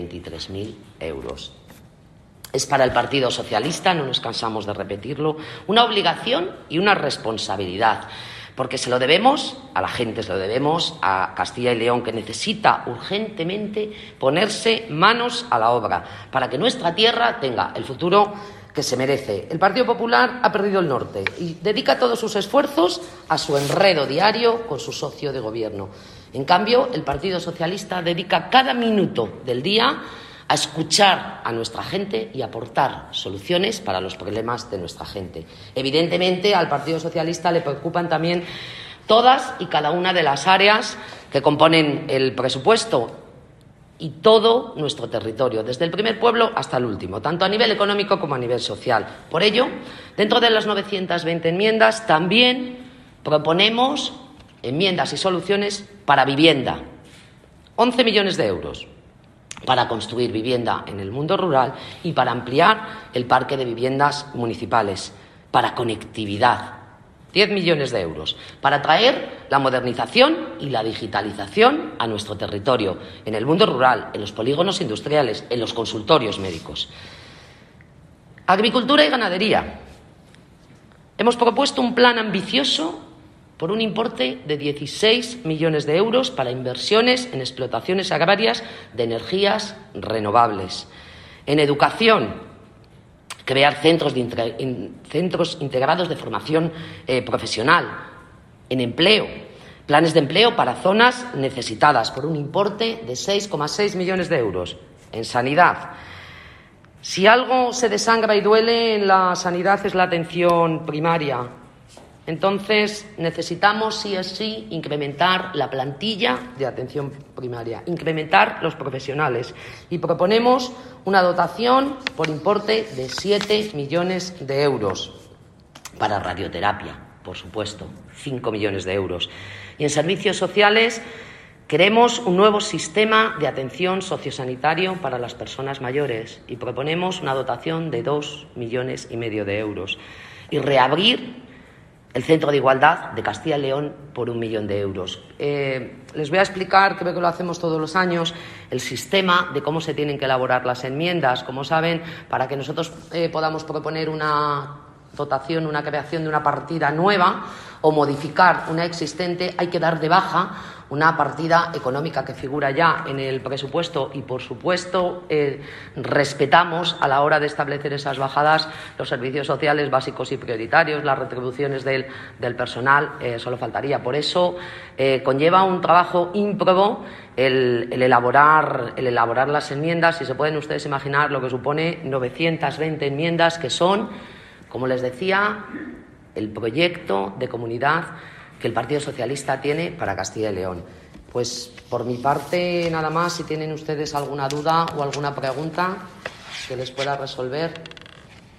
23.000 euros. Es para el Partido Socialista, no nos cansamos de repetirlo, una obligación y una responsabilidad, porque se lo debemos a la gente, se lo debemos a Castilla y León, que necesita urgentemente ponerse manos a la obra para que nuestra tierra tenga el futuro que se merece. El Partido Popular ha perdido el norte y dedica todos sus esfuerzos a su enredo diario con su socio de gobierno. En cambio, el Partido Socialista dedica cada minuto del día a escuchar a nuestra gente y aportar soluciones para los problemas de nuestra gente. Evidentemente, al Partido Socialista le preocupan también todas y cada una de las áreas que componen el presupuesto y todo nuestro territorio, desde el primer pueblo hasta el último, tanto a nivel económico como a nivel social. Por ello, dentro de las 920 enmiendas, también proponemos enmiendas y soluciones para vivienda. 11 millones de euros para construir vivienda en el mundo rural y para ampliar el parque de viviendas municipales, para conectividad, 10 millones de euros, para traer la modernización y la digitalización a nuestro territorio, en el mundo rural, en los polígonos industriales, en los consultorios médicos. Agricultura y ganadería. Hemos propuesto un plan ambicioso por un importe de 16 millones de euros para inversiones en explotaciones agrarias de energías renovables. En educación, crear centros integrados de formación profesional. En empleo, planes de empleo para zonas necesitadas por un importe de 6,6 millones de euros. En sanidad, si algo se desangra y duele en la sanidad es la atención primaria. Entonces, necesitamos sí o sí incrementar la plantilla de atención primaria, incrementar los profesionales y proponemos una dotación por importe de 7 millones de euros para radioterapia, por supuesto, 5 millones de euros. Y en servicios sociales queremos un nuevo sistema de atención sociosanitario para las personas mayores y proponemos una dotación de 2,5 millones de euros y reabrir el Centro de Igualdad de Castilla y León por 1 millón de euros. Les voy a explicar, creo que lo hacemos todos los años, el sistema de cómo se tienen que elaborar las enmiendas. Como saben, para que nosotros podamos proponer una dotación, una creación de una partida nueva o modificar una existente, hay que dar de baja una partida económica que figura ya en el presupuesto y, por supuesto, respetamos a la hora de establecer esas bajadas los servicios sociales básicos y prioritarios, las retribuciones del personal, solo faltaría. Por eso conlleva un trabajo ímprobo el elaborar las enmiendas. Si se pueden ustedes imaginar lo que supone 920 enmiendas que son, como les decía, el proyecto de comunidad que el Partido Socialista tiene para Castilla y León. Pues por mi parte nada más. Si tienen ustedes alguna duda o alguna pregunta que les pueda resolver.